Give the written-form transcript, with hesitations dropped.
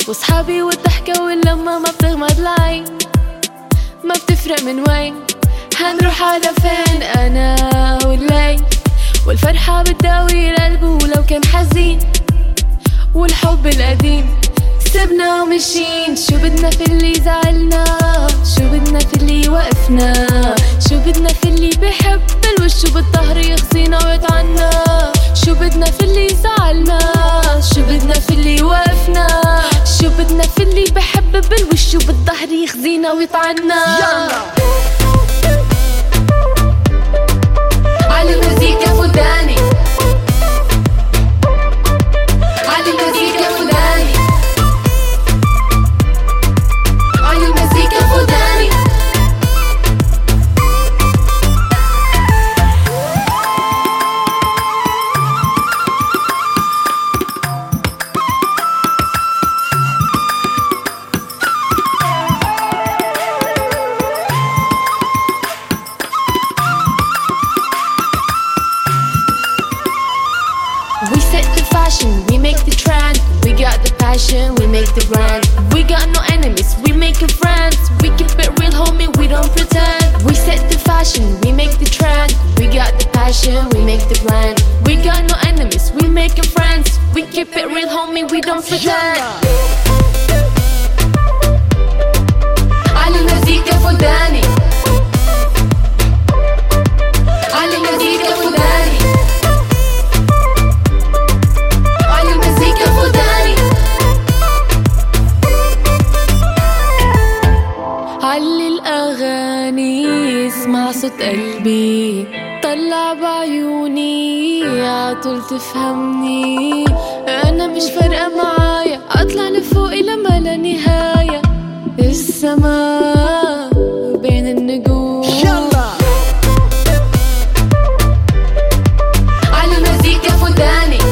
وصحابي والضحكة واللمة ما بتغمض العين، ما بتفرق من وين هنروح على فين أنا والليل، والفرحة بتداوي القلب ولو كان حزين، والحب القديم سبنا ومشين. شو بدنا في اللي زعلنا، شو بدنا في اللي وقفنا، شو بدنا في اللي بحب الوش وبالظهر يخزينا ويطعنا، شو بدنا في اللي زعلنا، شو بدنا في اللي وقفنا، شو بدنا في اللي بحب بالوش وبالظهر يخزينا ويطعنا. على المزيكا فلاني، على المزيكا فلاني، على المزيكا فلاني. We set the fashion, we make the trend. We got the passion, we make the brand. We got no enemies, we making friends. We keep it real, homie, we don't pretend. We set the fashion, we make the trend. We got the passion, we make the brand. We got no enemies, we making friends. We keep it real, homie, we don't pretend. على المزيكا فلاني، على المزيكا فلاني، على المزيكا فلاني. علي الأغاني اسمع صوت قلبي، طلع بعيوني عطول تفهمني. أنا مش فارقة معايا أطلع لفوق لما لا نهاية، السماء بين النجوم. على المزيكا فلاني،